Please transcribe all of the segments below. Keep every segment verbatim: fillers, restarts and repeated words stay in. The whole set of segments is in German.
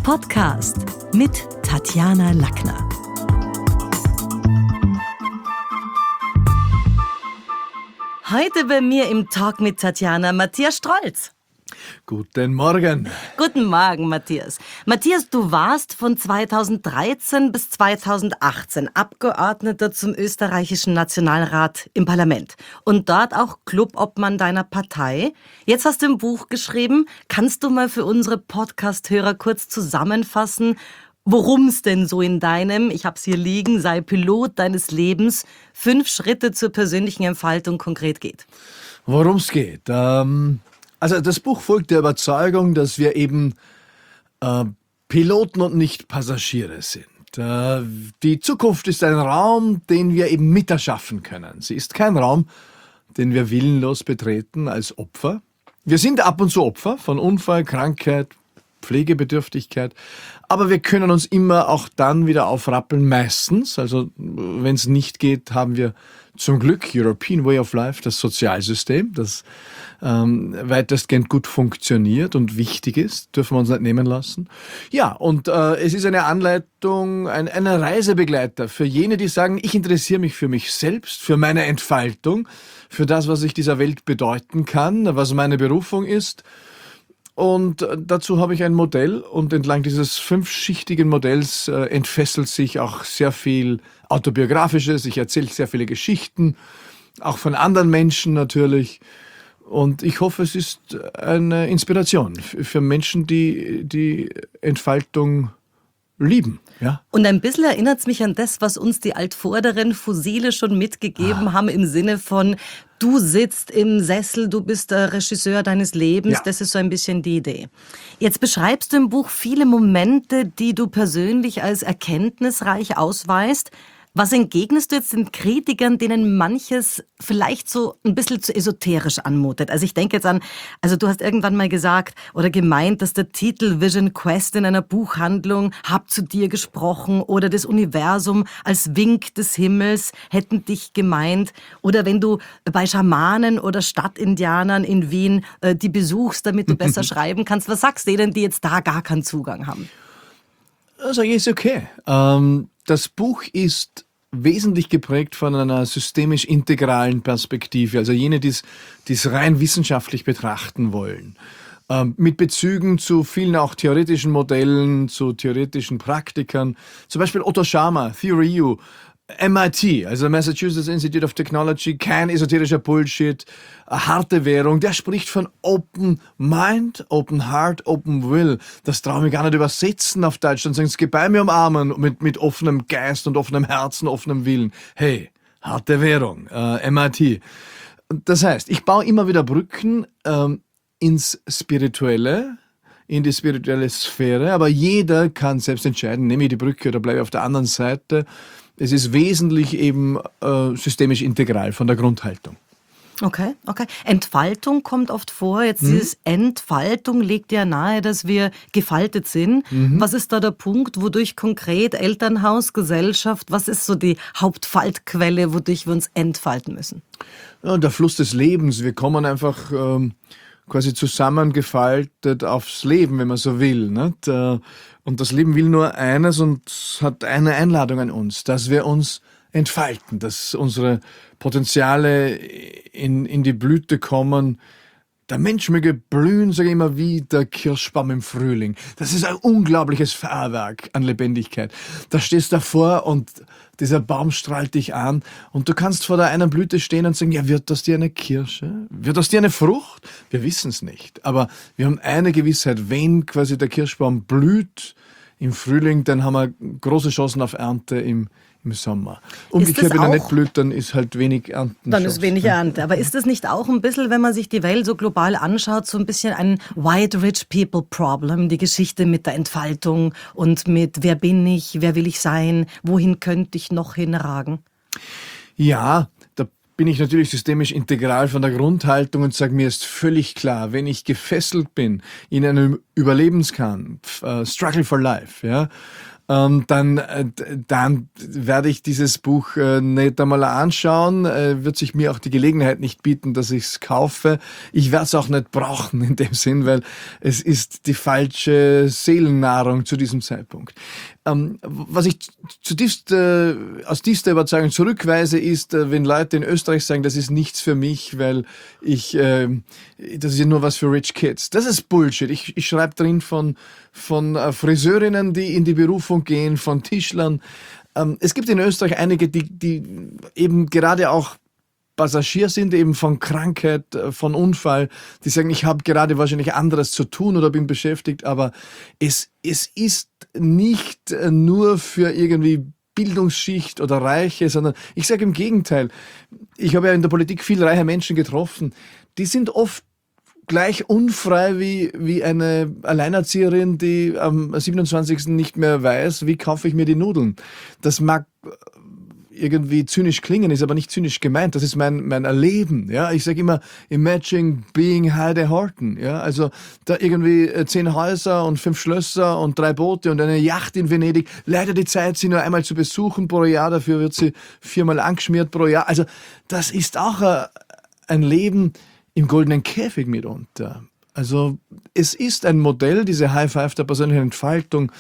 Podcast mit Tatjana Lackner. Heute bei mir im Talk mit Tatjana Matthias Strolz. Guten Morgen. Guten Morgen, Matthias. Matthias, du warst von zweitausenddreizehn bis zweitausendachtzehn Abgeordneter zum österreichischen Nationalrat im Parlament und dort auch Clubobmann deiner Partei. Jetzt hast du ein Buch geschrieben. Kannst du mal für unsere Podcast-Hörer kurz zusammenfassen, worum es denn so in deinem, ich hab's hier liegen, sei Pilot deines Lebens, fünf Schritte zur persönlichen Entfaltung konkret geht? Worum es geht? Ähm, also das Buch folgt der Überzeugung, dass wir eben äh, Piloten und nicht Passagiere sind. Äh, die Zukunft ist ein Raum, den wir eben miterschaffen können. Sie ist kein Raum, den wir willenlos betreten als Opfer. Wir sind ab und zu Opfer von Unfall, Krankheit, Pflegebedürftigkeit, aber wir können uns immer auch dann wieder aufrappeln, meistens. Also wenn es nicht geht, haben wir zum Glück European Way of Life, das Sozialsystem, das ähm, weitestgehend gut funktioniert und wichtig ist, dürfen wir uns nicht nehmen lassen. Ja, und äh, es ist eine Anleitung, ein, ein Reisebegleiter für jene, die sagen, ich interessiere mich für mich selbst, für meine Entfaltung, für das, was ich dieser Welt bedeuten kann, was meine Berufung ist. Und dazu habe ich ein Modell und entlang dieses fünfschichtigen Modells äh, entfesselt sich auch sehr viel Autobiografisches. Ich erzähle sehr viele Geschichten, auch von anderen Menschen natürlich. Und ich hoffe, es ist eine Inspiration für Menschen, die die Entfaltung lieben. Ja? Und ein bisschen erinnert es mich an das, was uns die altvorderen Fossile schon mitgegeben ah. haben, im Sinne von, du sitzt im Sessel, du bist der Regisseur deines Lebens. Ja. Das ist so ein bisschen die Idee. Jetzt beschreibst du im Buch viele Momente, die du persönlich als erkenntnisreich ausweist. Was entgegnest du jetzt den Kritikern, denen manches vielleicht so ein bisschen zu esoterisch anmutet? Also ich denke jetzt an, also du hast irgendwann mal gesagt oder gemeint, dass der Titel Vision Quest in einer Buchhandlung Hab zu dir gesprochen oder das Universum als Wink des Himmels hätten dich gemeint. Oder wenn du bei Schamanen oder Stadtindianern in Wien äh, die besuchst, damit du besser schreiben kannst. Was sagst du denen, die jetzt da gar keinen Zugang haben? Also ist okay. Ähm, das Buch ist wesentlich geprägt von einer systemisch integralen Perspektive, also jene, die es rein wissenschaftlich betrachten wollen. Ähm, mit Bezügen zu vielen auch theoretischen Modellen, zu theoretischen Praktikern. Zum Beispiel Otto Scharmer, Theory U, M I T, also Massachusetts Institute of Technology, kein esoterischer Bullshit, eine harte Währung, der spricht von Open Mind, Open Heart, Open Will. Das traue ich gar nicht übersetzen auf Deutsch, dann sagen sie, geh bei mir umarmen mit, mit offenem Geist und offenem Herzen, offenem Willen. Hey, harte Währung, äh, M I T. Das heißt, ich baue immer wieder Brücken ähm, ins Spirituelle, in die spirituelle Sphäre, aber jeder kann selbst entscheiden, nehme ich die Brücke oder bleibe ich auf der anderen Seite. Es ist wesentlich eben äh, systemisch integral von der Grundhaltung. Okay, okay. Entfaltung kommt oft vor. Jetzt Mhm. dieses Entfaltung legt ja nahe, dass wir gefaltet sind. Mhm. Was ist da der Punkt, wodurch konkret Elternhaus, Gesellschaft, was ist so die Hauptfaltquelle, wodurch wir uns entfalten müssen? Ja, der Fluss des Lebens. Wir kommen einfach ähm, quasi zusammengefaltet aufs Leben, wenn man so will. Nicht? Äh, Und das Leben will nur eines und hat eine Einladung an uns, dass wir uns entfalten, dass unsere Potenziale in, in die Blüte kommen. Der Mensch möge blühen, sage ich immer, wie der Kirschbaum im Frühling. Das ist ein unglaubliches Feuerwerk an Lebendigkeit. Da stehst du davor und dieser Baum strahlt dich an und du kannst vor der einen Blüte stehen und sagen, ja, wird das dir eine Kirsche? Wird das dir eine Frucht? Wir wissen es nicht, aber wir haben eine Gewissheit, wenn quasi der Kirschbaum blüht im Frühling, dann haben wir große Chancen auf Ernte im im Sommer. Umgekehrt, wenn er nicht blüht, dann ist halt wenig Ernte. Dann ist wenig Ernte. Aber ist das nicht auch ein bisschen, wenn man sich die Welt so global anschaut, so ein bisschen ein White Rich People Problem, die Geschichte mit der Entfaltung und mit wer bin ich, wer will ich sein, wohin könnte ich noch hinragen? Ja, da bin ich natürlich systemisch integral von der Grundhaltung und sage, mir ist völlig klar, wenn ich gefesselt bin in einem Überlebenskampf, uh, Struggle for Life, ja, ähm, dann, äh, dann werde ich dieses Buch äh, nicht einmal anschauen, äh, wird sich mir auch die Gelegenheit nicht bieten, dass ich es kaufe. Ich werde es auch nicht brauchen in dem Sinn, weil es ist die falsche Seelennahrung zu diesem Zeitpunkt. Ähm, was ich zutiefst äh, aus tiefster Überzeugung zurückweise, ist, äh, wenn Leute in Österreich sagen, das ist nichts für mich, weil ich, äh, das ist ja nur was für Rich Kids. Das ist Bullshit. Ich, ich schreibe drin von, von äh, Friseurinnen, die in die Berufung gehen, von Tischlern. Ähm, es gibt in Österreich einige, die, die eben gerade auch Passagier sind, eben von Krankheit, von Unfall, die sagen, ich habe gerade wahrscheinlich anderes zu tun oder bin beschäftigt, aber es, es ist nicht nur für irgendwie Bildungsschicht oder Reiche, sondern ich sage im Gegenteil, ich habe ja in der Politik viel reiche Menschen getroffen, die sind oft gleich unfrei wie, wie eine Alleinerzieherin, die am siebenundzwanzigsten nicht mehr weiß, wie kaufe ich mir die Nudeln. Das mag irgendwie zynisch klingen, ist aber nicht zynisch gemeint. Das ist mein, mein Erleben. Ja, ich sage immer, imagine being Heide Horton. Ja, also da irgendwie zehn Häuser und fünf Schlösser und drei Boote und eine Yacht in Venedig. Leider die Zeit, sie nur einmal zu besuchen pro Jahr. Dafür wird sie viermal angeschmiert pro Jahr. Also das ist auch ein Leben im goldenen Käfig mitunter. Also es ist ein Modell, diese High Five der persönlichen Entfaltung,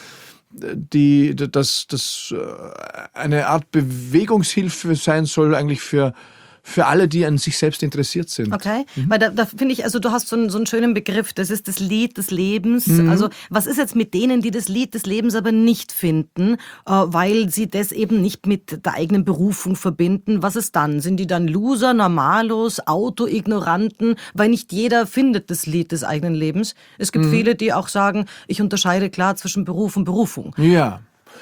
die das, das eine Art Bewegungshilfe sein soll, eigentlich für, für alle, die an sich selbst interessiert sind. Okay, mhm. Weil da, da finde ich, also du hast so einen, so einen schönen Begriff, das ist das Lied des Lebens. Mhm. Also was ist jetzt mit denen, die das Lied des Lebens aber nicht finden, äh, weil sie das eben nicht mit der eigenen Berufung verbinden? Was ist dann? Sind die dann Loser, Normalos, Autoignoranten? Weil nicht jeder findet das Lied des eigenen Lebens. Es gibt mhm. viele, die auch sagen, ich unterscheide klar zwischen Beruf und Berufung. Ja.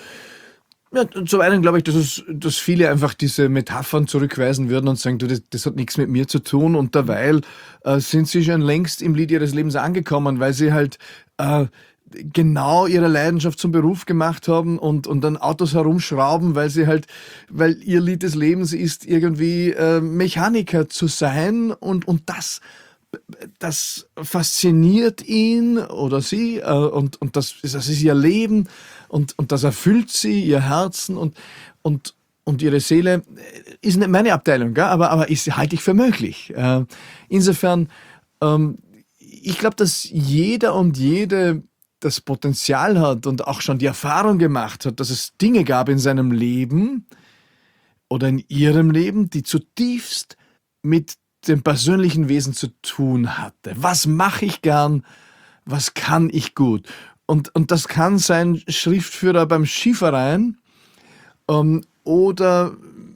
Ja, zum einen glaube ich, dass, es, dass viele einfach diese Metaphern zurückweisen würden und sagen, du, das, das hat nichts mit mir zu tun. Und derweil äh, sind sie schon längst im Lied ihres Lebens angekommen, weil sie halt äh, genau ihre Leidenschaft zum Beruf gemacht haben und, und dann Autos herumschrauben, weil sie halt, weil ihr Lied des Lebens ist, irgendwie äh, Mechaniker zu sein und, und das das fasziniert ihn oder sie äh, und, und das, das ist ihr Leben und, und das erfüllt sie, ihr Herzen und, und, und ihre Seele. Ist nicht meine Abteilung, gell? aber, aber ist, halte ich für möglich. Äh, insofern, ähm, ich glaube, dass jeder und jede das Potenzial hat und auch schon die Erfahrung gemacht hat, dass es Dinge gab in seinem Leben oder in ihrem Leben, die zutiefst mit dem persönlichen Wesen zu tun hatte. Was mache ich gern? Was kann ich gut? Und, und das kann sein Schriftführer beim Skiverein ähm, oder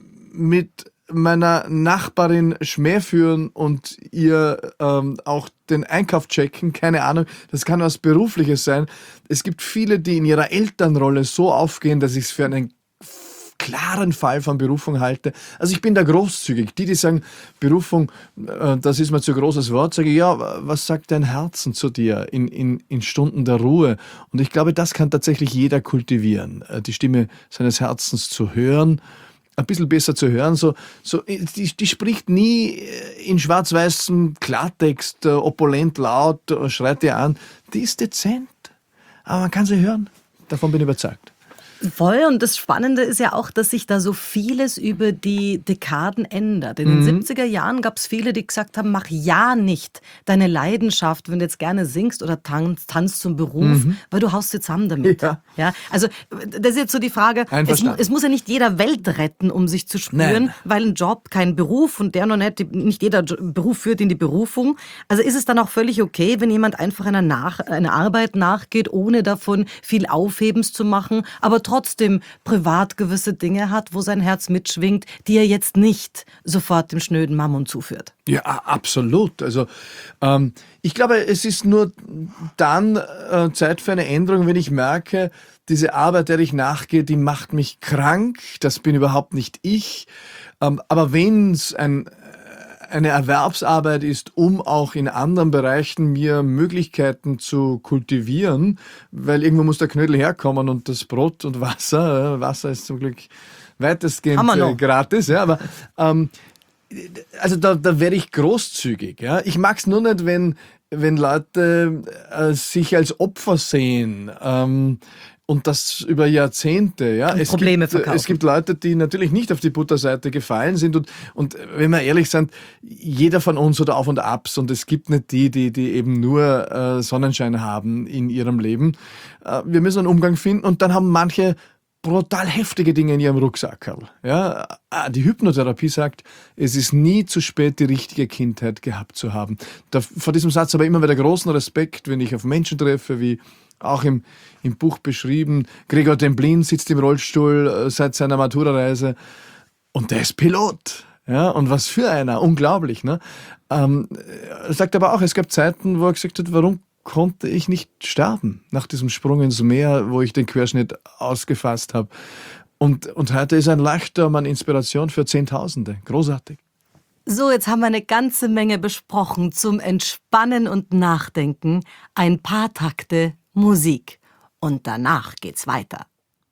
mit meiner Nachbarin Schmäh führen und ihr ähm, auch den Einkauf checken, keine Ahnung, das kann was Berufliches sein. Es gibt viele, die in ihrer Elternrolle so aufgehen, dass ich es für einen klaren Fall von Berufung halte. Also ich bin da großzügig. Die, die sagen, Berufung, äh, das ist mir zu großes Wort, sage ich, ja, was sagt dein Herzen zu dir in, in, in Stunden der Ruhe? Und ich glaube, das kann tatsächlich jeder kultivieren, äh, die Stimme seines Herzens zu hören, ein bisschen besser zu hören. So, so, die, die spricht nie in schwarz-weißem Klartext, äh, opulent laut, äh, schreit dir an. Die ist dezent, aber man kann sie hören. Davon bin ich überzeugt. Voll, und das Spannende ist ja auch, dass sich da so vieles über die Dekaden ändert. In den mhm. siebziger Jahren gab es viele, die gesagt haben, mach ja nicht deine Leidenschaft, wenn du jetzt gerne singst oder tanzt, tanzt zum Beruf, mhm. weil du haust dir zusammen damit. Ja. Ja, also das ist jetzt so die Frage, es, es muss ja nicht jeder Welt retten, um sich zu spüren, Nein. weil ein Job kein Beruf und der noch nicht, nicht jeder Beruf führt in die Berufung. Also ist es dann auch völlig okay, wenn jemand einfach einer, nach, einer Arbeit nachgeht, ohne davon viel Aufhebens zu machen, aber trotzdem privat gewisse Dinge hat, wo sein Herz mitschwingt, die er jetzt nicht sofort dem schnöden Mammon zuführt. Ja, absolut. Also ähm, ich glaube, es ist nur dann äh, Zeit für eine Änderung, wenn ich merke, diese Arbeit, der ich nachgehe, die macht mich krank, das bin überhaupt nicht ich. Ähm, aber wenn es ein eine Erwerbsarbeit ist, um auch in anderen Bereichen mir Möglichkeiten zu kultivieren, weil irgendwo muss der Knödel herkommen und das Brot und Wasser, Wasser ist zum Glück weitestgehend äh, gratis, ja, aber ähm, also da, da werde ich großzügig. Ja. Ich mag es nur nicht, wenn, wenn Leute äh, sich als Opfer sehen. Ähm, Und das über Jahrzehnte, ja. Und es Probleme gibt, verkaufen. Es gibt Leute, die natürlich nicht auf die Butterseite gefallen sind und, und wenn wir ehrlich sind, jeder von uns hat Auf und Abs und es gibt nicht die, die, die eben nur äh, Sonnenschein haben in ihrem Leben. Äh, wir müssen einen Umgang finden und dann haben manche brutal heftige Dinge in ihrem Rucksack. Ja, die Hypnotherapie sagt, es ist nie zu spät, die richtige Kindheit gehabt zu haben. Da, vor diesem Satz habe ich immer wieder großen Respekt, wenn ich auf Menschen treffe, wie auch im, im Buch beschrieben, Gregor Demblin sitzt im Rollstuhl äh, seit seiner Matura-Reise und der ist Pilot. Ja, und was für einer, unglaublich. Ne? Ähm, er sagt aber auch, es gab Zeiten, wo er gesagt hat, warum konnte ich nicht sterben nach diesem Sprung ins Meer, wo ich den Querschnitt ausgefasst habe. Und, und heute ist ein Leuchtturm an Inspiration für Zehntausende. Großartig. So, jetzt haben wir eine ganze Menge besprochen zum Entspannen und Nachdenken. Ein paar Takte Musik. Und danach geht's weiter.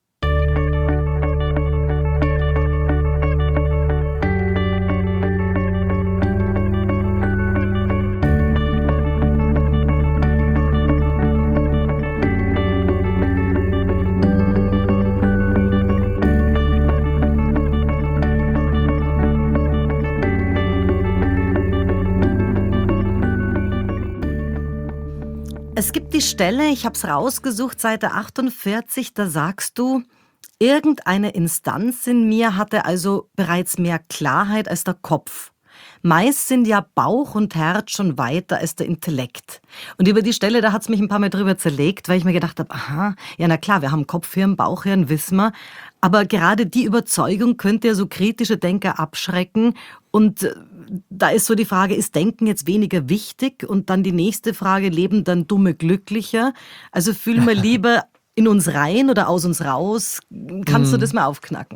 Es gibt die Stelle, ich habe es rausgesucht, Seite achtundvierzig, da sagst du, irgendeine Instanz in mir hatte also bereits mehr Klarheit als der Kopf. Meist sind ja Bauch und Herz schon weiter als der Intellekt. Und über die Stelle, da hat es mich ein paar Mal drüber zerlegt, weil ich mir gedacht habe, aha, ja na klar, wir haben Kopfhirn, Bauchhirn, wissen wir. Aber gerade die Überzeugung könnte ja so kritische Denker abschrecken. Und da ist so die Frage, ist Denken jetzt weniger wichtig? Und dann die nächste Frage, leben dann Dumme glücklicher? Also fühlen wir lieber in uns rein oder aus uns raus? Kannst du das mal aufknacken?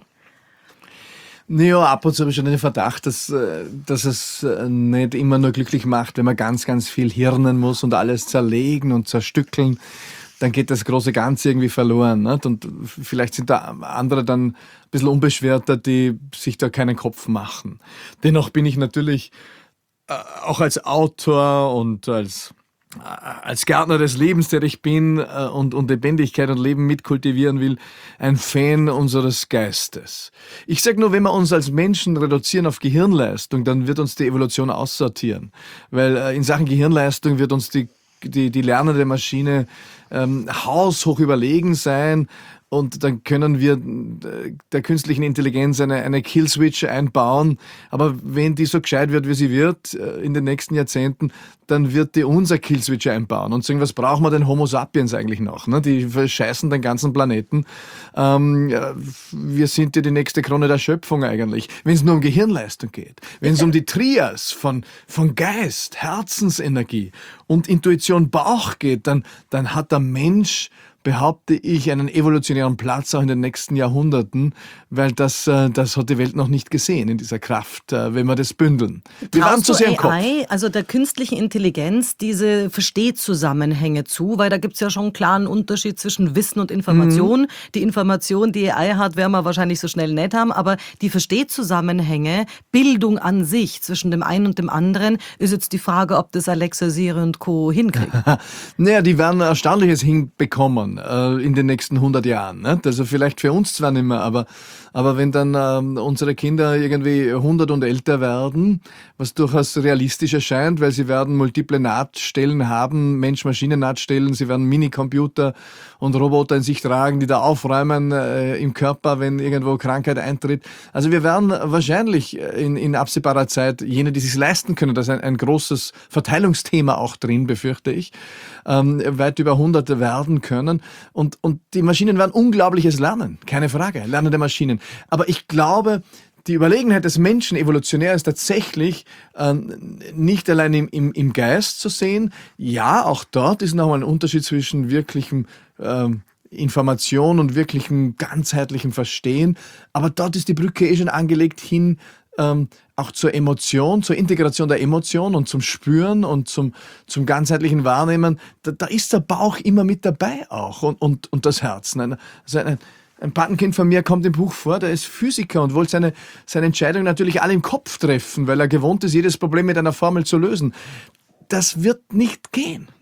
Naja, ab und zu habe ich schon den Verdacht, dass, dass es nicht immer nur glücklich macht, wenn man ganz, ganz viel hirnen muss und alles zerlegen und zerstückeln. Dann geht das große Ganze irgendwie verloren. Nicht? Und vielleicht sind da andere dann ein bisschen unbeschwerter, die sich da keinen Kopf machen. Dennoch bin ich natürlich äh, auch als Autor und als, äh, als Gärtner des Lebens, der ich bin äh, und, und Lebendigkeit und Leben mitkultivieren will, ein Fan unseres Geistes. Ich sage nur, wenn wir uns als Menschen reduzieren auf Gehirnleistung, dann wird uns die Evolution aussortieren. Weil äh, in Sachen Gehirnleistung wird uns die die, die lernende Maschine ähm, haushoch überlegen sein und dann können wir der künstlichen Intelligenz eine, eine Killswitch einbauen. Aber wenn die so gescheit wird, wie sie wird in den nächsten Jahrzehnten, dann wird die unser Killswitch einbauen und sagen, was brauchen wir denn Homo sapiens eigentlich noch? Ne? Die verscheißen den ganzen Planeten. Ähm, wir sind ja die nächste Krone der Schöpfung eigentlich. Wenn es nur um Gehirnleistung geht, wenn es um die Trias von, von Geist, Herzensenergie und Intuition Bauch geht, dann, dann hat der Mensch, behaupte ich, einen evolutionären Platz auch in den nächsten Jahrhunderten, weil das, das hat die Welt noch nicht gesehen in dieser Kraft, wenn wir das bündeln. Wir waren zu sehr im Kopf. A I, also der künstlichen Intelligenz, diese Verstehzusammenhänge zu, weil da gibt's ja schon einen klaren Unterschied zwischen Wissen und Information. Mhm. Die Information, die A I hat, werden wir wahrscheinlich so schnell nicht haben, aber die Verstehzusammenhänge, Bildung an sich zwischen dem einen und dem anderen, ist jetzt die Frage, ob das Alexa, Siri und Co. hinkriegen. Naja, die werden Erstaunliches hinbekommen in den nächsten hundert Jahren. Nicht? Also vielleicht für uns zwar nicht mehr, aber, aber wenn dann ähm, unsere Kinder irgendwie hundert und älter werden, was durchaus realistisch erscheint, weil sie werden multiple Nahtstellen haben, Mensch-Maschinen-Nahtstellen, sie werden Minicomputer und Roboter in sich tragen, die da aufräumen äh, im Körper, wenn irgendwo Krankheit eintritt. Also wir werden wahrscheinlich in, in absehbarer Zeit jene, die es sich leisten können, da ist ein, ein großes Verteilungsthema auch drin, befürchte ich, ähm, weit über hundert werden können. Und, und die Maschinen werden Unglaubliches lernen, keine Frage, lernende Maschinen. Aber ich glaube, die Überlegenheit des Menschen evolutionär ist tatsächlich ähm, nicht allein im, im, im Geist zu sehen. Ja, auch dort ist nochmal ein Unterschied zwischen wirklichem ähm, Information und wirklichem ganzheitlichem Verstehen. Aber dort ist die Brücke eh schon angelegt hin ähm, auch zur Emotion, zur Integration der Emotion und zum Spüren und zum, zum ganzheitlichen Wahrnehmen. Da, da ist der Bauch immer mit dabei auch und, und, und das Herz. Also ein, ein Patenkind von mir kommt im Buch vor, der ist Physiker und wollte seine, seine Entscheidung natürlich alle im Kopf treffen, weil er gewohnt ist, jedes Problem mit einer Formel zu lösen. Das wird nicht gehen.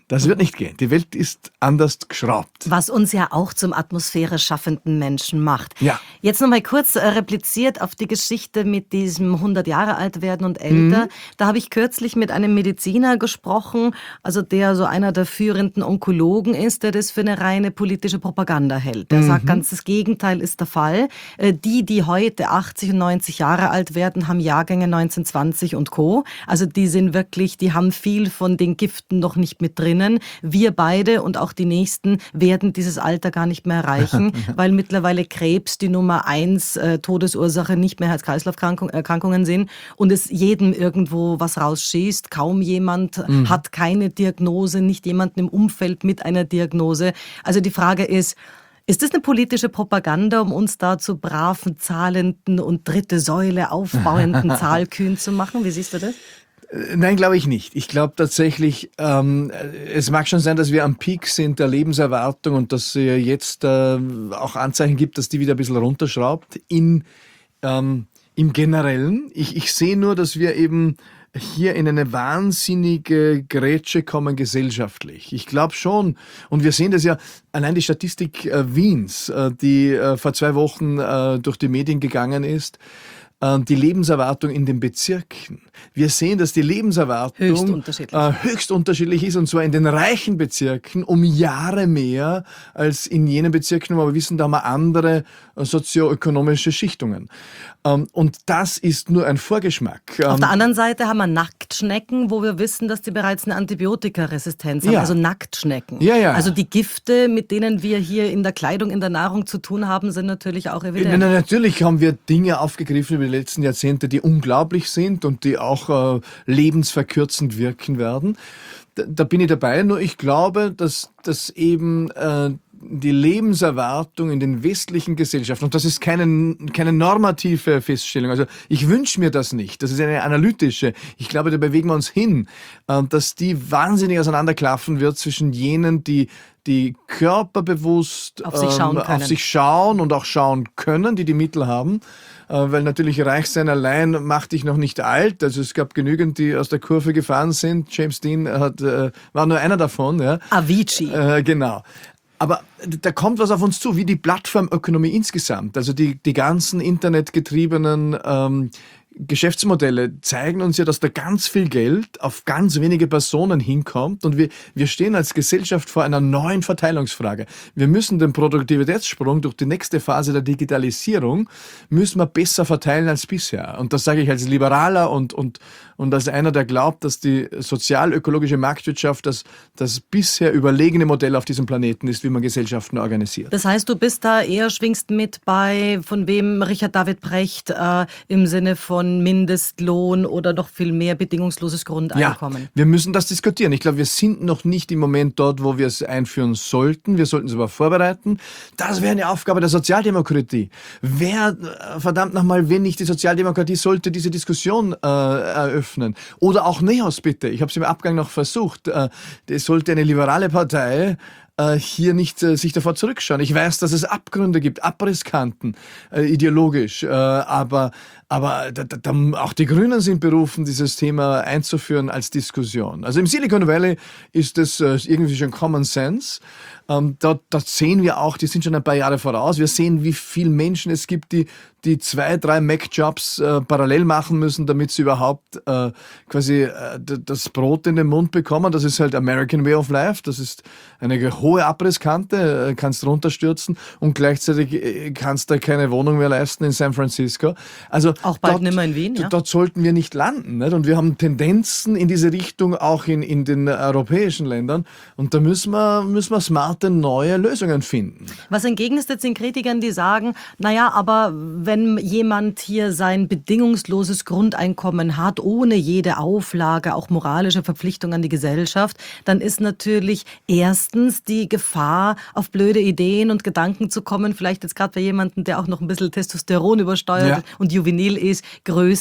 Das wird nicht gehen. Die Welt ist anders geschraubt. Was uns ja auch zum Atmosphäre schaffenden Menschen macht. Ja. Jetzt noch mal kurz äh, repliziert auf die Geschichte mit diesem hundert Jahre alt werden und älter. Mhm. Da habe ich kürzlich mit einem Mediziner gesprochen, also der so einer der führenden Onkologen ist, der das für eine reine politische Propaganda hält. Der mhm. sagt, ganz das Gegenteil ist der Fall. Äh, die, die heute achtzig und neunzig Jahre alt werden, haben Jahrgänge neunzehnhundertzwanzig und Co. Also die sind wirklich, die haben viel von den Giften noch nicht mit drin. Wir beide und auch die Nächsten werden dieses Alter gar nicht mehr erreichen, weil mittlerweile Krebs die Nummer eins äh, Todesursache nicht mehr Herz-Kreislauf-Erkrankungen sind und es jedem irgendwo was rausschießt. Kaum jemand mhm. hat keine Diagnose, nicht jemanden im Umfeld mit einer Diagnose. Also die Frage ist, ist das eine politische Propaganda, um uns da zu braven, zahlenden und dritte Säule aufbauenden Zahlkühn zu machen? Wie siehst du das? Nein, glaube ich nicht. Ich glaube tatsächlich, ähm, es mag schon sein, dass wir am Peak sind der Lebenserwartung und dass es jetzt äh, auch Anzeichen gibt, dass die wieder ein bisschen runterschraubt. In, ähm, im Generellen, ich, ich sehe nur, dass wir eben hier in eine wahnsinnige Grätsche kommen gesellschaftlich. Ich glaube schon, und wir sehen das ja, allein die Statistik äh, Wiens, äh, die äh, vor zwei Wochen äh, durch die Medien gegangen ist, die Lebenserwartung in den Bezirken. Wir sehen, dass die Lebenserwartung höchst unterschiedlich. Äh, höchst unterschiedlich ist, und zwar in den reichen Bezirken um Jahre mehr als in jenen Bezirken, wo wir wissen, da haben wir andere äh, sozioökonomische Schichtungen. Ähm, und das ist nur ein Vorgeschmack. Auf ähm, der anderen Seite haben wir Nacktschnecken, wo wir wissen, dass die bereits eine Antibiotikaresistenz haben, ja. also Nacktschnecken. Ja, ja. Also die Gifte, mit denen wir hier in der Kleidung, in der Nahrung zu tun haben, sind natürlich auch evident. Na, natürlich haben wir Dinge aufgegriffen über die letzten Jahrzehnte, die unglaublich sind und die auch äh, lebensverkürzend wirken werden. Da, da bin ich dabei, nur ich glaube, dass, dass eben äh, die Lebenserwartung in den westlichen Gesellschaften, und das ist keine, keine normative Feststellung, also ich wünsche mir das nicht, das ist eine analytische, ich glaube, da bewegen wir uns hin, äh, dass die wahnsinnig auseinanderklaffen wird zwischen jenen, die die körperbewusst auf sich schauen, ähm, auf sich schauen und auch schauen können, die die Mittel haben, äh, weil natürlich reich sein allein macht dich noch nicht alt. Also es gab genügend, die aus der Kurve gefahren sind. James Dean hat, äh, war nur einer davon. Ja. Avicii. Äh, genau. Aber da kommt was auf uns zu, wie die Plattformökonomie insgesamt. Also die, die ganzen internetgetriebenen ähm, Geschäftsmodelle zeigen uns ja, dass da ganz viel Geld auf ganz wenige Personen hinkommt, und wir, wir stehen als Gesellschaft vor einer neuen Verteilungsfrage. Wir müssen den Produktivitätssprung durch die nächste Phase der Digitalisierung müssen wir besser verteilen als bisher. Und das sage ich als Liberaler und, und, und als einer, der glaubt, dass die sozial-ökologische Marktwirtschaft das, das bisher überlegene Modell auf diesem Planeten ist, wie man Gesellschaften organisiert. Das heißt, du bist da eher, schwingst mit bei, von wem Richard David Brecht äh, im Sinne von Mindestlohn oder noch viel mehr bedingungsloses Grundeinkommen. Ja, wir müssen das diskutieren. Ich glaube, wir sind noch nicht im Moment dort, wo wir es einführen sollten. Wir sollten es aber vorbereiten. Das wäre eine Aufgabe der Sozialdemokratie. Wer, verdammt nochmal, wenn nicht die Sozialdemokratie, sollte diese Diskussion äh, eröffnen. Oder auch NEOS, bitte. Ich habe es im Abgang noch versucht. Äh, es sollte eine liberale Partei äh, hier nicht äh, sich davor zurückschauen. Ich weiß, dass es Abgründe gibt, Abrisskanten, äh, ideologisch, äh, aber Aber da, da, auch die Grünen sind berufen, dieses Thema einzuführen als Diskussion. Also im Silicon Valley ist das äh, irgendwie schon Common Sense. Ähm, da, da sehen wir auch, die sind schon ein paar Jahre voraus. Wir sehen, wie viele Menschen es gibt, die, die zwei, drei Mac-Jobs äh, parallel machen müssen, damit sie überhaupt äh, quasi äh, das Brot in den Mund bekommen. Das ist halt American Way of Life. Das ist eine hohe Abrisskante, äh, kannst runterstürzen, und gleichzeitig äh, kannst du keine Wohnung mehr leisten in San Francisco. Also auch bald dort, nicht mehr in Wien, ja? Dort sollten wir nicht landen. Nicht? Und wir haben Tendenzen in diese Richtung auch in, in den europäischen Ländern. Und da müssen wir, müssen wir smarte neue Lösungen finden. Was entgegnest jetzt den Kritikern, die sagen, naja, aber wenn jemand hier sein bedingungsloses Grundeinkommen hat, ohne jede Auflage, auch moralische Verpflichtung an die Gesellschaft, dann ist natürlich erstens die Gefahr, auf blöde Ideen und Gedanken zu kommen, vielleicht jetzt gerade bei jemandem, der auch noch ein bisschen Testosteron übersteuert ja. und juvenil ist, größer.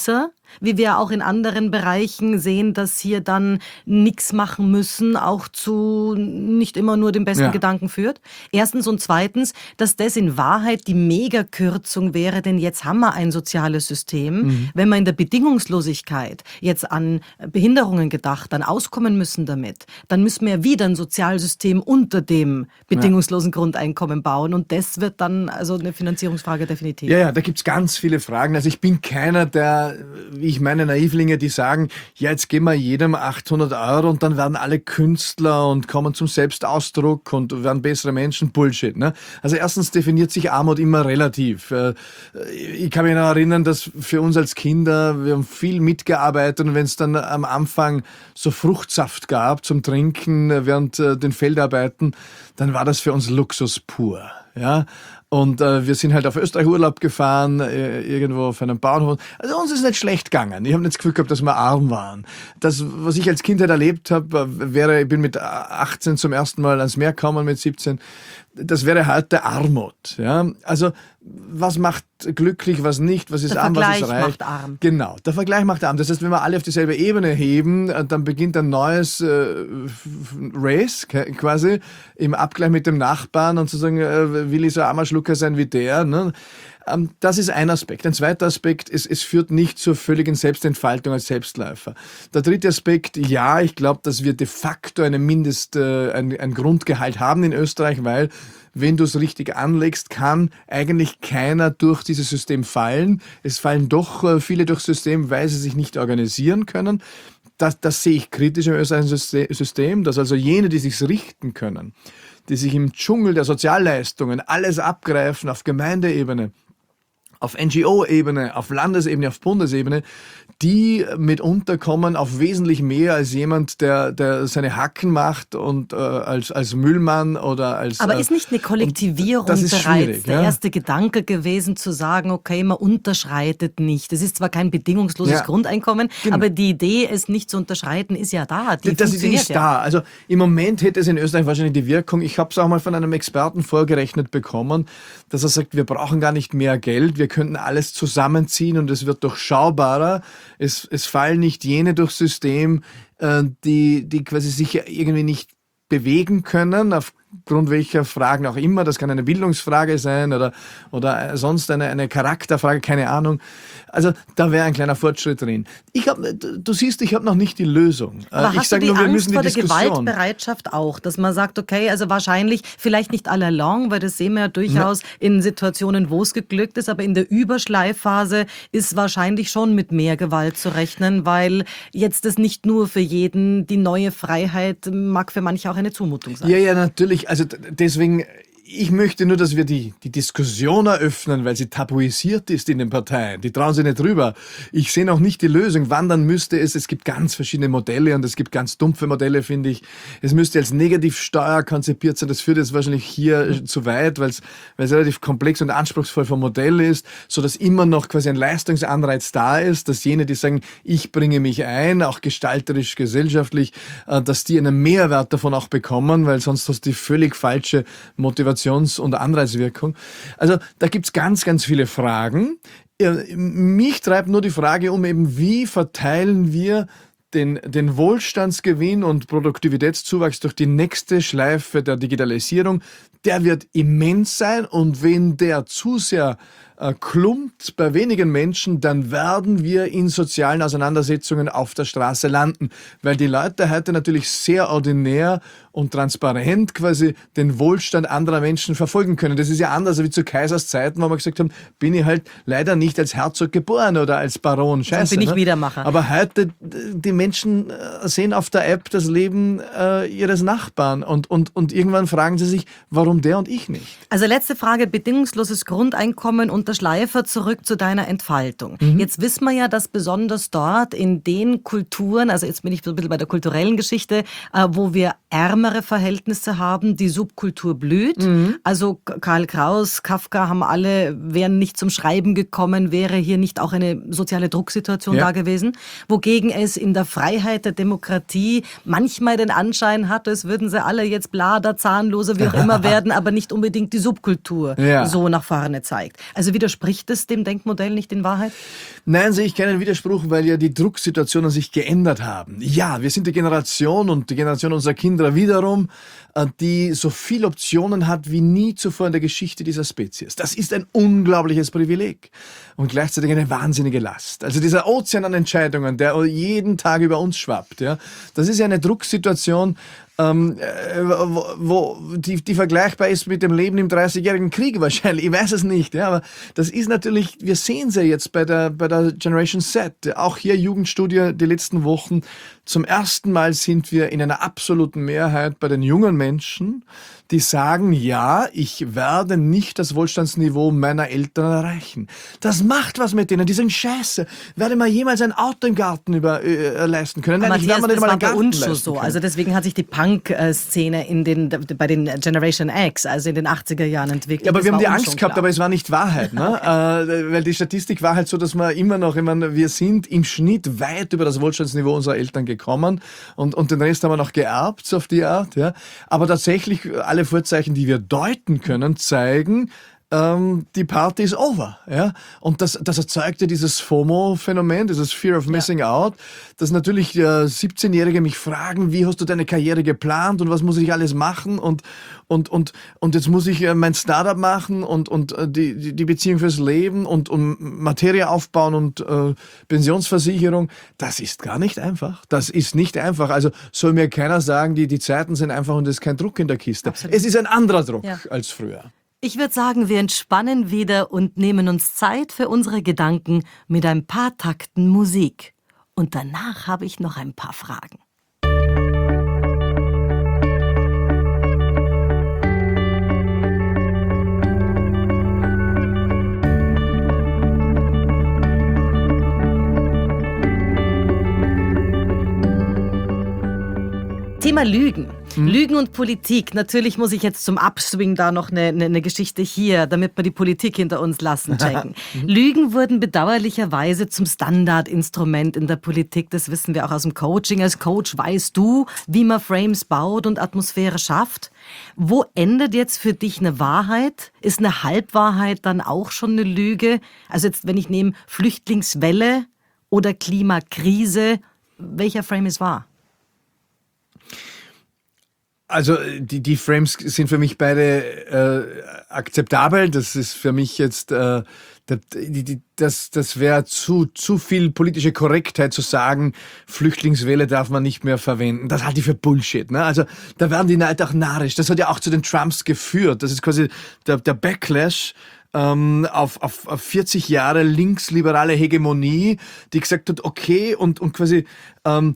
Wie wir auch in anderen Bereichen sehen, dass hier dann nichts machen müssen, auch zu nicht immer nur dem besten Ja. Gedanken führt. Erstens und zweitens, dass das in Wahrheit die Megakürzung wäre, denn jetzt haben wir ein soziales System. Mhm. Wenn wir in der Bedingungslosigkeit jetzt an Behinderungen gedacht, dann auskommen müssen damit, dann müssen wir wieder ein Sozialsystem unter dem bedingungslosen ja. Grundeinkommen bauen und das wird dann also eine Finanzierungsfrage definitiv. Ja, ja, da gibt's ganz viele Fragen. Also ich bin keiner der, wie ich meine Naivlinge, die sagen, ja, jetzt geben wir jedem achthundert Euro und dann werden alle Künstler und kommen zum Selbstausdruck und werden bessere Menschen. Bullshit, ne? Also erstens definiert sich Armut immer relativ. Ich kann mich noch erinnern, dass für uns als Kinder, wir haben viel mitgearbeitet und wenn es dann am Anfang so Fruchtsaft gab zum Trinken während den Feldarbeiten, dann war das für uns Luxus pur, ja. Und äh, wir sind halt auf Österreich Urlaub gefahren, äh, irgendwo auf einem Bauernhof. Also uns ist nicht schlecht gegangen. Ich habe nicht das Gefühl gehabt, dass wir arm waren. Das, was ich als Kindheit erlebt habe, wäre, ich bin mit achtzehn zum ersten Mal ans Meer gekommen, mit siebzehn. Das wäre heute Armut. Ja? Also was macht glücklich, was nicht, was ist der arm, Vergleich was ist reich. Macht arm. Genau, der Vergleich macht arm. Das heißt, wenn wir alle auf dieselbe Ebene heben, dann beginnt ein neues äh, Race quasi im Abgleich mit dem Nachbarn und zu sagen, äh, will ich so ein armer Schlucker sein wie der. Ne? Ähm, das ist ein Aspekt. Ein zweiter Aspekt ist, es führt nicht zur völligen Selbstentfaltung als Selbstläufer. Der dritte Aspekt, ja, ich glaube, dass wir de facto eine Mindest, äh, ein, ein Grundgehalt haben in Österreich, weil wenn du es richtig anlegst, kann eigentlich keiner durch dieses System fallen. Es fallen doch äh, viele durchs System, weil sie sich nicht organisieren können. Das, das sehe ich kritisch im österreichischen System, dass also jene, die sich's richten können, die sich im Dschungel der Sozialleistungen alles abgreifen auf Gemeindeebene, auf N G O-Ebene, auf Landesebene, auf Bundesebene, die mitunter kommen auf wesentlich mehr als jemand, der, der seine Hacken macht und äh, als, als Müllmann oder als... Aber äh, ist nicht eine Kollektivierung bereits der ja? erste Gedanke gewesen, zu sagen, okay, man unterschreitet nicht. Es ist zwar kein bedingungsloses Ja. Grundeinkommen, Genau. aber die Idee, es nicht zu unterschreiten, ist ja da. Die das funktioniert ist ja. da. Also im Moment hätte es in Österreich wahrscheinlich die Wirkung, ich habe es auch mal von einem Experten vorgerechnet bekommen, dass er sagt, wir brauchen gar nicht mehr Geld, wir könnten alles zusammenziehen und es wird durchschaubarer. Es, es fallen nicht jene durchs System, äh, die, die quasi sich irgendwie nicht bewegen können, aufgrund welcher Fragen auch immer. Das kann eine Bildungsfrage sein oder, oder sonst eine, eine Charakterfrage, keine Ahnung. Also da wäre ein kleiner Fortschritt drin. Ich hab, du siehst, ich habe noch nicht die Lösung. Aber ich hast sag du die nur, wir Angst müssen die vor der Diskussion. Gewaltbereitschaft auch, dass man sagt, okay, also wahrscheinlich, vielleicht nicht all along, weil das sehen wir ja durchaus Na. in Situationen, wo es geglückt ist, aber in der Überschleifphase ist wahrscheinlich schon mit mehr Gewalt zu rechnen, weil jetzt das nicht nur für jeden die neue Freiheit mag für manche auch eine Zumutung sein. Ja, ja, natürlich. Also deswegen, ich möchte nur, dass wir die, die Diskussion eröffnen, weil sie tabuisiert ist in den Parteien. Die trauen sich nicht drüber. Ich sehe noch nicht die Lösung. Wann dann müsste es, es gibt ganz verschiedene Modelle und es gibt ganz dumpfe Modelle, finde ich. Es müsste als Negativsteuer konzipiert sein. Das führt jetzt wahrscheinlich hier mhm. zu weit, weil es, weil es relativ komplex und anspruchsvoll vom Modell ist, so dass immer noch quasi ein Leistungsanreiz da ist, dass jene, die sagen, ich bringe mich ein, auch gestalterisch, gesellschaftlich, dass die einen Mehrwert davon auch bekommen, weil sonst hast du die völlig falsche Motivation und Anreizwirkung. Also da gibt's ganz, ganz viele Fragen. Mich treibt nur die Frage um, eben wie verteilen wir den, den Wohlstandsgewinn und Produktivitätszuwachs durch die nächste Schleife der Digitalisierung. Der wird immens sein und wenn der zu sehr äh, klumpt bei wenigen Menschen, dann werden wir in sozialen Auseinandersetzungen auf der Straße landen, weil die Leute heute natürlich sehr ordinär und transparent quasi den Wohlstand anderer Menschen verfolgen können. Das ist ja anders wie zu Kaisers Zeiten, wo wir gesagt haben, bin ich halt leider nicht als Herzog geboren oder als Baron. Scheiße. Dann bin ich ne? Wiedermacher. Aber heute, die Menschen sehen auf der App das Leben äh, ihres Nachbarn und, und, und irgendwann fragen sie sich, warum der und ich nicht? Also letzte Frage, bedingungsloses Grundeinkommen und der Schleifer zurück zu deiner Entfaltung. Mhm. Jetzt wissen wir ja, dass besonders dort in den Kulturen, also jetzt bin ich so ein bisschen bei der kulturellen Geschichte, äh, wo wir ärmere Verhältnisse haben, die Subkultur blüht. Mhm. Also Karl Kraus, Kafka haben alle, wären nicht zum Schreiben gekommen, wäre hier nicht auch eine soziale Drucksituation ja. da gewesen. Wogegen es in der Freiheit der Demokratie manchmal den Anschein hat, als würden sie alle jetzt blader, zahnloser, wie auch immer werden, aber nicht unbedingt die Subkultur ja. so nach vorne zeigt. Also Also widerspricht es dem Denkmodell nicht in Wahrheit? Nein, sehe ich keinen Widerspruch, weil ja die Drucksituationen sich geändert haben. Ja, wir sind die Generation und die Generation unserer Kinder wiederum, die so viele Optionen hat wie nie zuvor in der Geschichte dieser Spezies. Das ist ein unglaubliches Privileg und gleichzeitig eine wahnsinnige Last. Also dieser Ozean an Entscheidungen, der jeden Tag über uns schwappt, ja, das ist ja eine Drucksituation, Ähm, wo, wo die, die vergleichbar ist mit dem Leben im dreißigjährigen Krieg wahrscheinlich. Ich weiß es nicht, ja, aber das ist natürlich, wir sehen es ja jetzt bei der, bei der Generation Z. Auch hier Jugendstudie die letzten Wochen. Zum ersten Mal sind wir in einer absoluten Mehrheit bei den jungen Menschen, die sagen, ja, ich werde nicht das Wohlstandsniveau meiner Eltern erreichen. Das macht was mit denen, die sind scheiße. Werde mal jemals ein Auto im Garten über, äh, leisten können? Nein, Matthias, ich werde mir nicht das mal war einen bei Garten uns schon leisten so. können. Also deswegen hat sich die Punk-Szene in den, bei den Generation X, also in den achtziger Jahren entwickelt. Ja, aber das wir haben war die uns Angst schon gehabt, klar. aber es war nicht Wahrheit, ne? äh, weil die Statistik war halt so, dass wir immer noch, ich meine, wir sind im Schnitt weit über das Wohlstandsniveau unserer Eltern gekommen und, und den Rest haben wir noch geerbt, so auf die Art, ja. Aber tatsächlich alle Vorzeichen, die wir deuten können, zeigen, ähm, die Party ist over, ja. Und das, das erzeugt ja dieses FOMO-Phänomen, dieses Fear of Missing ja. Out, dass natürlich äh, siebzehnjährige mich fragen, wie hast du deine Karriere geplant und was muss ich alles machen und und und und jetzt muss ich äh, mein Startup machen und und äh, die, die die Beziehung fürs Leben und und Materie aufbauen und äh, Pensionsversicherung. Das ist gar nicht einfach. Das ist nicht einfach. Also soll mir keiner sagen, die die Zeiten sind einfach und es ist kein Druck in der Kiste. Absolut. Es ist ein anderer Druck Ja. als früher. Ich würde sagen, wir entspannen wieder und nehmen uns Zeit für unsere Gedanken mit ein paar Takten Musik. Und danach habe ich noch ein paar Fragen. Thema Lügen. Mhm. Lügen und Politik. Natürlich muss ich jetzt zum Upswing da noch eine, eine, eine Geschichte hier, damit wir die Politik hinter uns lassen, checken. mhm. Lügen wurden bedauerlicherweise zum Standardinstrument in der Politik. Das wissen wir auch aus dem Coaching. Als Coach weißt du, wie man Frames baut und Atmosphäre schafft. Wo endet jetzt für dich eine Wahrheit? Ist eine Halbwahrheit dann auch schon eine Lüge? Also jetzt, wenn ich nehme Flüchtlingswelle oder Klimakrise, welcher Frame ist wahr? Also die, die Frames sind für mich beide äh, akzeptabel. Das ist für mich jetzt, äh, das, die, das, das wäre zu, zu viel politische Korrektheit zu sagen, Flüchtlingswelle darf man nicht mehr verwenden. Das halte ich für Bullshit. Ne? Also da werden die Leute auch narrisch. Das hat ja auch zu den Trumps geführt. Das ist quasi der, der Backlash ähm, auf, auf, auf vierzig Jahre linksliberale Hegemonie, die gesagt hat, okay, und, und quasi ähm,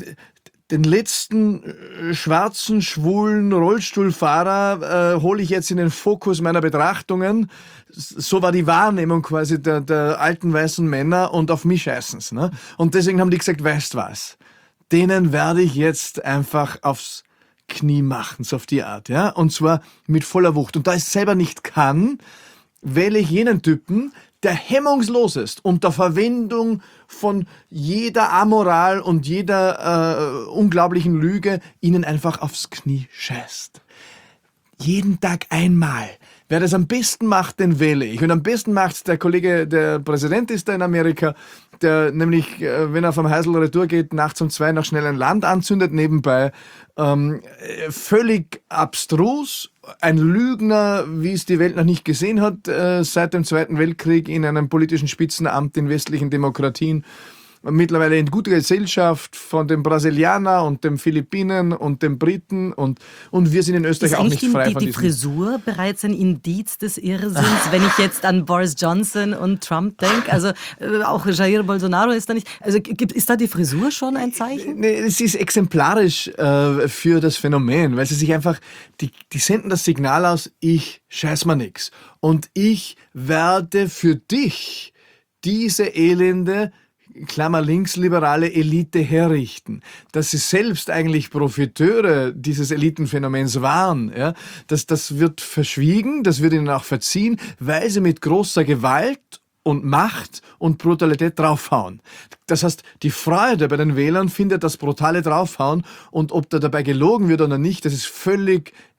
den letzten äh, schwarzen, schwulen Rollstuhlfahrer äh, hole ich jetzt in den Fokus meiner Betrachtungen. So war die Wahrnehmung quasi der, der alten weißen Männer und auf mich scheißen's. Ne? Und deswegen haben die gesagt, weißt was, denen werde ich jetzt einfach aufs Knie machen, so auf die Art. Ja? Und zwar mit voller Wucht. Und da ich es selber nicht kann, wähle ich jenen Typen, der hemmungslos ist unter Verwendung von jeder Amoral und jeder äh, unglaublichen Lüge, ihnen einfach aufs Knie scheißt. Jeden Tag einmal. Wer das am besten macht, den wähle ich. Und am besten macht's der Kollege, der Präsident ist da in Amerika, der nämlich, äh, wenn er vom Heisel Retour geht, nachts um zwei noch schnell ein Land anzündet nebenbei. Ähm, völlig abstrus. Ein Lügner, wie es die Welt noch nicht gesehen hat, äh, seit dem Zweiten Weltkrieg in einem politischen Spitzenamt in westlichen Demokratien. Mittlerweile in guter Gesellschaft von dem Brasilianer und dem Philippinen und dem Briten und, und wir sind in Österreich ist auch nicht frei die, von die diesem... Frisur bereits ein Indiz des Irrsinns, wenn ich jetzt an Boris Johnson und Trump denke? Also äh, auch Jair Bolsonaro ist da nicht... Also gibt, ist da die Frisur schon ein Zeichen? Nee, es ist exemplarisch äh, für das Phänomen, weil sie sich einfach... Die, die senden das Signal aus, ich scheiß mir nix. Und ich werde für dich diese elende... Klammer linksliberale Elite herrichten, dass sie selbst eigentlich Profiteure dieses Elitenphänomens waren, ja, das, das wird verschwiegen, das wird ihnen auch verziehen, weil sie mit großer Gewalt und Macht und Brutalität draufhauen. Das heißt, die Freude bei den Wählern findet das brutale Draufhauen und ob da dabei gelogen wird oder nicht, das ist völlig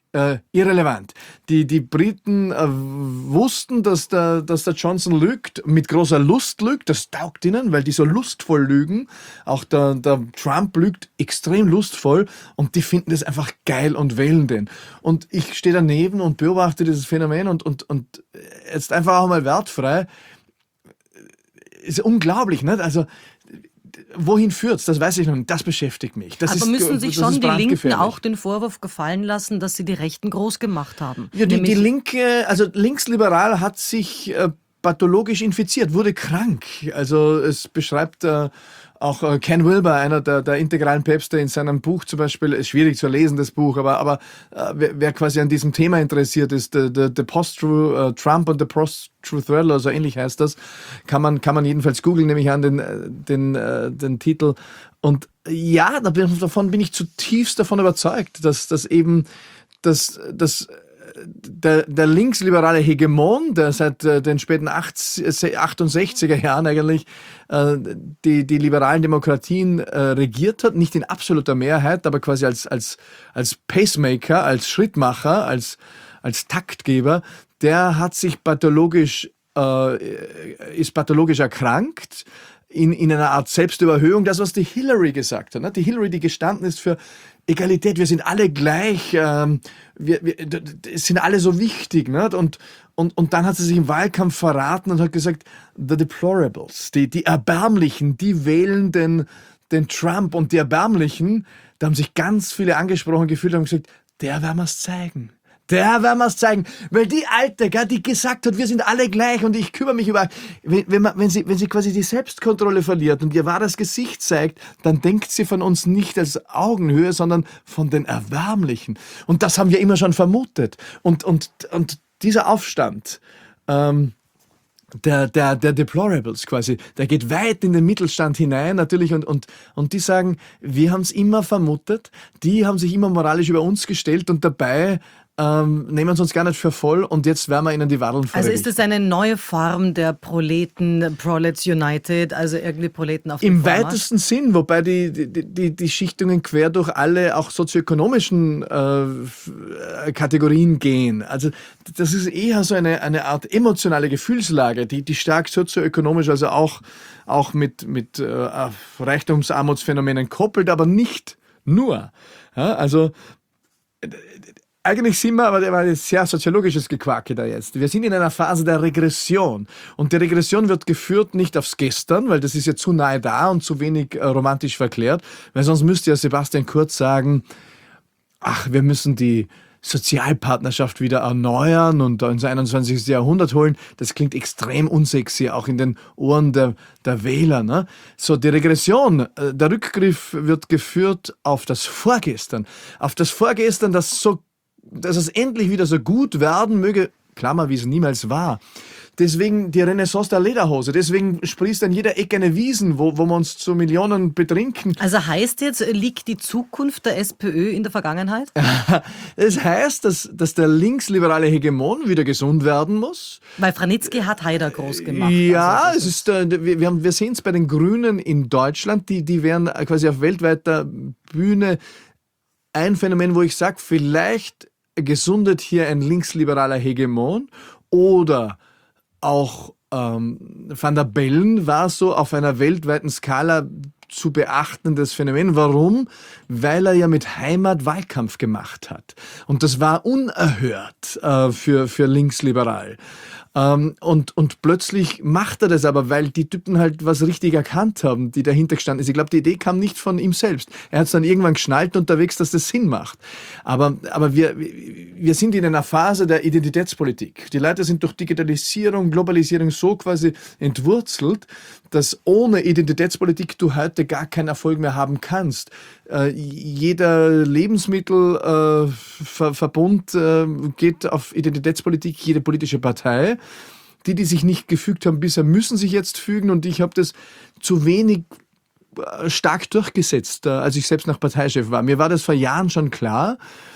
äh, irrelevant. Die, die Briten äh, wussten, dass der, dass der Johnson lügt, mit großer Lust lügt. Das taugt ihnen, weil die so lustvoll lügen. Auch der, der Trump lügt extrem lustvoll und die finden das einfach geil und wählen den. Und ich stehe daneben und beobachte dieses Phänomen und, und, und jetzt einfach auch mal wertfrei. Ist unglaublich, nicht? Also, wohin führt's? Das weiß ich noch nicht. Das beschäftigt mich. Das Aber ist, müssen sich das schon ist die Linken brandgefährlich. auch den Vorwurf gefallen lassen, dass sie die Rechten groß gemacht haben? Ja, die, die Nämlich- Linke, also linksliberal hat sich äh, pathologisch infiziert, wurde krank. Also es beschreibt äh, auch äh, Ken Wilber, einer der, der integralen Päpste, in seinem Buch zum Beispiel, ist schwierig zu lesen, das Buch, aber, aber äh, wer, wer quasi an diesem Thema interessiert ist, the, the, the Post-Truth uh, Trump und the Post-Truth Thriller, so ähnlich heißt das, kann man, kann man jedenfalls googeln, nehme ich an, den, den, äh, den Titel. Und ja, davon bin ich zutiefst davon überzeugt, dass, dass eben dass, dass der, der linksliberale Hegemon, der seit äh, den späten achtundsechziger Jahren eigentlich äh, die, die liberalen Demokratien äh, regiert hat, nicht in absoluter Mehrheit, aber quasi als, als, als Pacemaker, als Schrittmacher, als, als Taktgeber, der hat sich pathologisch, äh, ist pathologisch erkrankt, in, in einer Art Selbstüberhöhung, das, was die Hillary gesagt hat. Ne? Die Hillary, die gestanden ist für Egalität, wir sind alle gleich, ähm, wir, wir es sind alle so wichtig. Ne? Und, und, und dann hat sie sich im Wahlkampf verraten und hat gesagt, the deplorables, die, die Erbärmlichen, die wählen den, den Trump. Und die Erbärmlichen, da haben sich ganz viele angesprochen gefühlt und haben gesagt, der werden wir es zeigen. Der werden wir es zeigen. Weil die Alte, gell, die gesagt hat, wir sind alle gleich und ich kümmere mich über... Wenn, wenn, man, wenn, sie, wenn sie quasi die Selbstkontrolle verliert und ihr wahres Gesicht zeigt, dann denkt sie von uns nicht als Augenhöhe, sondern von den Erbärmlichen. Und das haben wir immer schon vermutet. Und, und, und dieser Aufstand... Ähm, Der, der, der Deplorables quasi, der geht weit in den Mittelstand hinein natürlich und, und, und die sagen, wir haben es immer vermutet, die haben sich immer moralisch über uns gestellt und dabei ähm, nehmen sie uns gar nicht für voll und jetzt werden wir ihnen die Wadeln vorlegen. Also ist es eine neue Form der Proleten, Prolets United, also irgendwie Proleten auf dem Im Vormarsch? weitesten Sinn, wobei die, die, die, die Schichtungen quer durch alle auch sozioökonomischen äh, Kategorien gehen. Also das ist eher so eine, eine Art emotionale Gefühlslage, die, die stark sozioökonomisch, also auch, auch mit, mit äh, Reichtumsarmutsphänomenen koppelt, aber nicht nur. Ja, also eigentlich sind wir, aber das war ein sehr soziologisches Gequake da jetzt. Wir sind in einer Phase der Regression. Und die Regression wird geführt nicht aufs Gestern, weil das ist ja zu nahe da und zu wenig äh, romantisch verklärt. Weil sonst müsste ja Sebastian Kurz sagen, ach, wir müssen die Sozialpartnerschaft wieder erneuern und ins einundzwanzigste Jahrhundert holen. Das klingt extrem unsexy, auch in den Ohren der, der Wähler. Ne? So, die Regression, äh, der Rückgriff wird geführt auf das Vorgestern. Auf das Vorgestern, das so dass es endlich wieder so gut werden möge, Klammer, wie es niemals war. Deswegen die Renaissance der Lederhose. Deswegen sprießt an jeder Ecke eine Wiesen, wo, wo wir uns zu Millionen betrinken. Also heißt jetzt, liegt die Zukunft der SPÖ in der Vergangenheit? Das heißt, dass, dass der linksliberale Hegemon wieder gesund werden muss. Weil Franitzky hat Haider groß gemacht. Ja, also es ist, äh, wir, wir, haben, wir sehen es bei den Grünen in Deutschland, die, die werden quasi auf weltweiter Bühne ein Phänomen, wo ich sage, vielleicht gesundet hier ein linksliberaler Hegemon oder auch ähm, Van der Bellen war so auf einer weltweiten Skala zu beachtendes Phänomen. Warum? Weil er ja mit Heimat Wahlkampf gemacht hat. Und das war unerhört äh, für, für linksliberal. Ähm, und, und plötzlich macht er das aber, weil die Typen halt was richtig erkannt haben, die dahinter gestanden sind. Ich glaube, die Idee kam nicht von ihm selbst. Er hat es dann irgendwann geschnallt unterwegs, dass das Sinn macht. Aber, aber wir, wir sind in einer Phase der Identitätspolitik. Die Leute sind durch Digitalisierung, Globalisierung so quasi entwurzelt, dass ohne Identitätspolitik du heute gar keinen Erfolg mehr haben kannst. Äh, jeder Lebensmittelverbund äh, äh, geht auf Identitätspolitik, jede politische Partei. Die, die sich nicht gefügt haben bisher, müssen sich jetzt fügen und ich habe das zu wenig stark durchgesetzt, als ich selbst noch Parteichef war. Mir war das vor Jahren schon klar,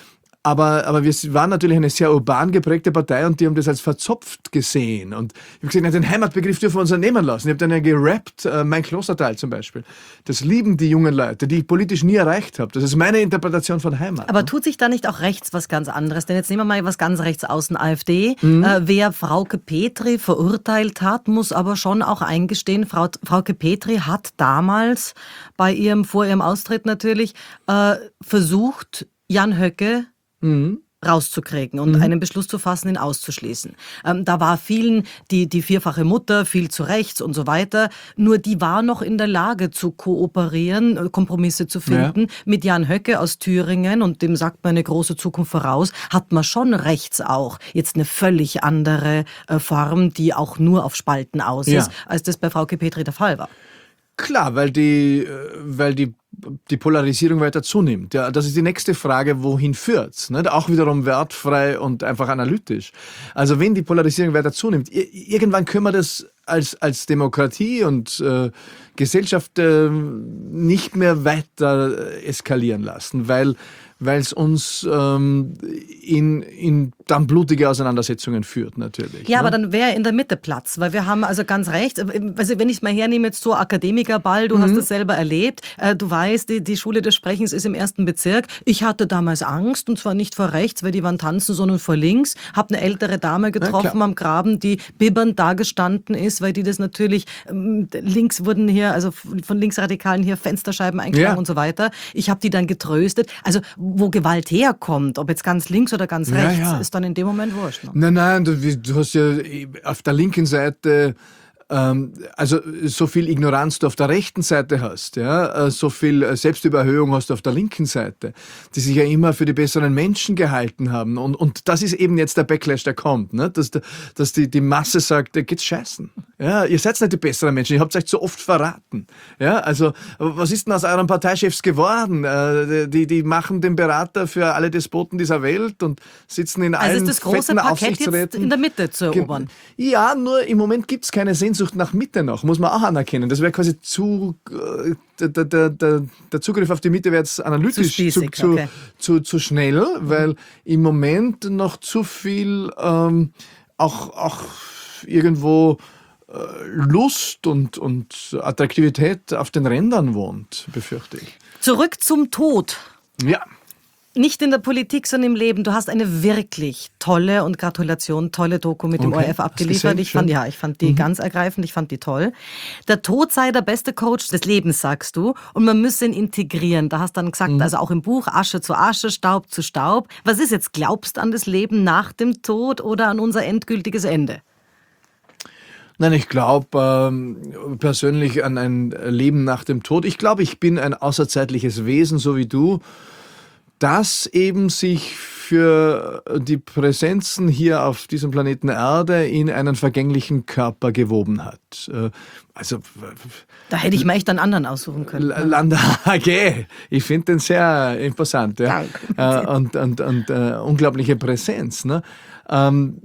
Aber, aber wir waren natürlich eine sehr urban geprägte Partei und die haben das als verzopft gesehen. Und ich habe gesagt, na, den Heimatbegriff dürfen wir uns nicht nehmen lassen. Ich habe dann ja gerappt, äh, mein Klosterteil zum Beispiel. Das lieben die jungen Leute, die ich politisch nie erreicht habe. Das ist meine Interpretation von Heimat. Aber ne? tut sich da nicht auch rechts was ganz anderes? Denn jetzt nehmen wir mal was ganz rechts außen, AfD. Mhm. Äh, wer Frauke Petry verurteilt hat, muss aber schon auch eingestehen, Frau, Frauke Petry hat damals bei ihrem, vor ihrem Austritt natürlich, äh, versucht, Jan Höcke Mhm. rauszukriegen und mhm. einen Beschluss zu fassen, ihn auszuschließen. Ähm, da war vielen die, die vierfache Mutter, viel zu rechts und so weiter. Nur die war noch in der Lage zu kooperieren, Kompromisse zu finden. Ja. Mit Jan Höcke aus Thüringen, und dem sagt man eine große Zukunft voraus, hat man schon rechts auch jetzt eine völlig andere äh, Form, die auch nur auf Spalten aus ist, ja. als das bei Frauke Petry der Fall war. Klar, weil die, weil die, die Polarisierung weiter zunimmt. Ja, das ist die nächste Frage, wohin führt's? Nicht? Auch wiederum wertfrei und einfach analytisch. Also wenn die Polarisierung weiter zunimmt, irgendwann können wir das als, als Demokratie und äh, Gesellschaft äh, nicht mehr weiter eskalieren lassen, weil weil es uns ähm, in, in dann blutige Auseinandersetzungen führt natürlich. Ja, ne? aber dann wäre in der Mitte Platz, weil wir haben also ganz recht, also wenn ich es mal hernehme, jetzt so Akademikerball, du mhm. hast das selber erlebt, äh, du weißt, die, die Schule des Sprechens ist im ersten Bezirk. Ich hatte damals Angst, und zwar nicht vor rechts, weil die waren tanzen, sondern vor links, habe eine ältere Dame getroffen ja, am Graben, die bibbernd da gestanden ist, weil die das natürlich, ähm, links wurden hier, also von Linksradikalen hier Fensterscheiben eingeschlagen ja. und so weiter. Ich habe die dann getröstet. Also wo Gewalt herkommt, ob jetzt ganz links oder ganz rechts, ja, ja. ist dann in dem Moment wurscht. Ne? Nein, nein, du, du hast ja auf der linken Seite ähm, also so viel Ignoranz du auf der rechten Seite hast, ja, so viel Selbstüberhöhung hast du auf der linken Seite, die sich ja immer für die besseren Menschen gehalten haben. Und, und das ist eben jetzt der Backlash, der kommt, ne? dass, dass die, die Masse sagt, geht's scheißen. Ja, ihr seid nicht die besseren Menschen, ihr habt euch zu oft verraten. Ja, also was ist denn aus euren Parteichefs geworden? Die, die machen den Berater für alle Despoten dieser Welt und sitzen in also allen ist das große fetten Parkett Aufsichtsräten. jetzt in der Mitte zu erobern? Ja, nur im Moment gibt's keine Sehnsucht nach Mitte noch, muss man auch anerkennen. Das wäre quasi zu, äh, der, der, der, der Zugriff auf die Mitte wäre jetzt analytisch zu, spießig, zu, okay. zu, zu, zu schnell, mhm. weil im Moment noch zu viel ähm, auch, auch irgendwo äh, Lust und, und Attraktivität auf den Rändern wohnt, befürchte ich. Zurück zum Tod. Ja. Nicht in der Politik, sondern im Leben. Du hast eine wirklich tolle, und Gratulation, tolle Doku mit dem okay. O R F abgeliefert. Ich fand, ja, ich fand die mhm. ganz ergreifend, ich fand die toll. Der Tod sei der beste Coach des Lebens, sagst du, und man müsse ihn integrieren. Da hast du dann gesagt, mhm. also auch im Buch, Asche zu Asche, Staub zu Staub. Was ist jetzt, glaubst du an das Leben nach dem Tod oder an unser endgültiges Ende? Nein, ich glaube ähm, persönlich an ein Leben nach dem Tod. Ich glaube, ich bin ein außerzeitliches Wesen, so wie du, das eben sich für die Präsenzen hier auf diesem Planeten Erde in einen vergänglichen Körper gewoben hat. Also da hätte ich mir echt einen anderen aussuchen können. Landhage, ich finde den sehr imposant. Ja. Danke. Und, und, und uh, unglaubliche Präsenz. Ne? Ähm,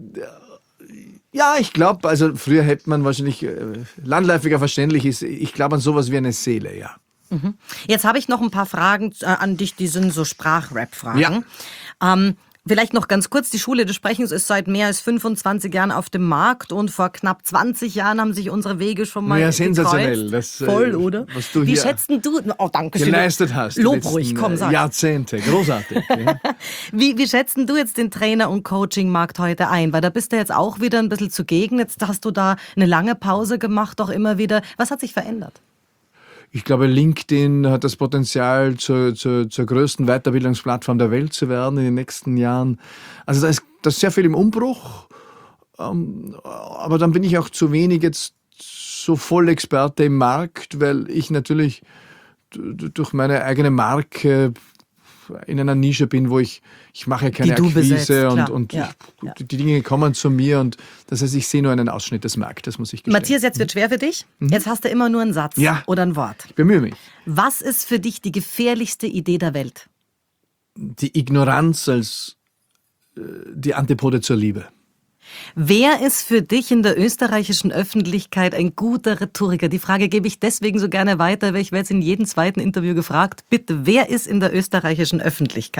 ja, ich glaube, also früher hätte man wahrscheinlich, äh, landläufiger verständlich ist, ich glaube an sowas wie eine Seele, ja. Jetzt habe ich noch ein paar Fragen an dich, die sind so Sprachrap-Fragen. Ja. Ähm, vielleicht noch ganz kurz, die Schule des Sprechens ist seit mehr als fünfundzwanzig Jahren auf dem Markt und vor knapp zwanzig Jahren haben sich unsere Wege schon mal ja, gekreuzt. Sensationell. Das, Voll, oder? Was du Wie hier schätzt du, oh danke schön, geleistet hast. Lob ruhig, komm, sag. Jahrzehnte, großartig. Ja. wie, wie schätzt du jetzt den Trainer- und Coaching-Markt heute ein? Weil da bist du jetzt auch wieder ein bisschen zugegen. Jetzt hast du da eine lange Pause gemacht, auch immer wieder. Was hat sich verändert? Ich glaube, LinkedIn hat das Potenzial, zur, zur, zur größten Weiterbildungsplattform der Welt zu werden in den nächsten Jahren. Also da ist, da ist sehr viel im Umbruch, ähm, aber dann bin ich auch zu wenig jetzt so voll Experte im Markt, weil ich natürlich d- durch meine eigene Marke in einer Nische bin, wo ich, ich mache keine Die du Akquise besetzt, und, und ja, ich, ja. die Dinge kommen zu mir und das heißt, ich sehe nur einen Ausschnitt des Marktes, muss ich gestehen. Matthias, jetzt wird schwer für dich. Mhm. Jetzt hast du immer nur einen Satz ja. oder ein Wort. Ich bemühe mich. Was ist für dich die gefährlichste Idee der Welt? Die Ignoranz als äh, die Antipode zur Liebe. Wer ist für dich in der österreichischen Öffentlichkeit ein guter Rhetoriker? Die Frage gebe ich deswegen so gerne weiter, weil ich werde es in jedem zweiten Interview gefragt. Bitte, wer ist in der österreichischen Öffentlichkeit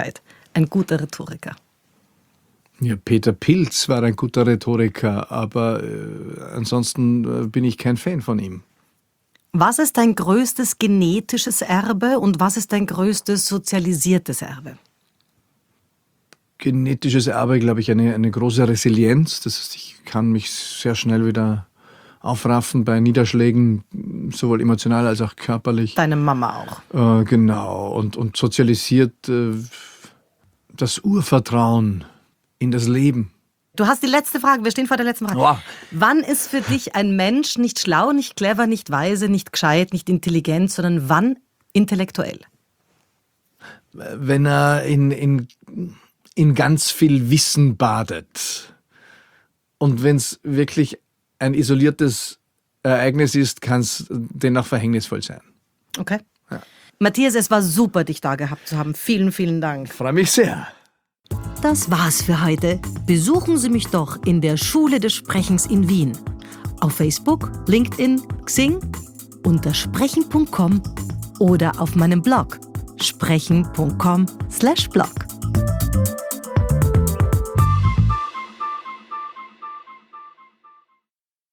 ein guter Rhetoriker? Ja, Peter Pilz war ein guter Rhetoriker, aber äh, ansonsten äh, bin ich kein Fan von ihm. Was ist dein größtes genetisches Erbe und was ist dein größtes sozialisiertes Erbe? Genetisches Erbe, glaube ich, eine, eine große Resilienz. Das heißt, ich kann mich sehr schnell wieder aufraffen bei Niederschlägen, sowohl emotional als auch körperlich. Deine Mama auch. Äh, genau. Und, und sozialisiert äh, das Urvertrauen in das Leben. Du hast die letzte Frage, wir stehen vor der letzten Frage. Oh. Wann ist für dich ein Mensch nicht schlau, nicht clever, nicht weise, nicht gescheit, nicht intelligent, sondern wann intellektuell? Wenn er in, in, in ganz viel Wissen badet. Und wenn es wirklich ein isoliertes Ereignis ist, kann es dennoch verhängnisvoll sein. Okay. Ja. Matthias, es war super, dich da gehabt zu haben. Vielen, vielen Dank. Ich freue mich sehr. Das war's für heute. Besuchen Sie mich doch in der Schule des Sprechens in Wien. Auf Facebook, LinkedIn, Xing, unter sprechen punkt com oder auf meinem Blog sprechen punkt com slash blog.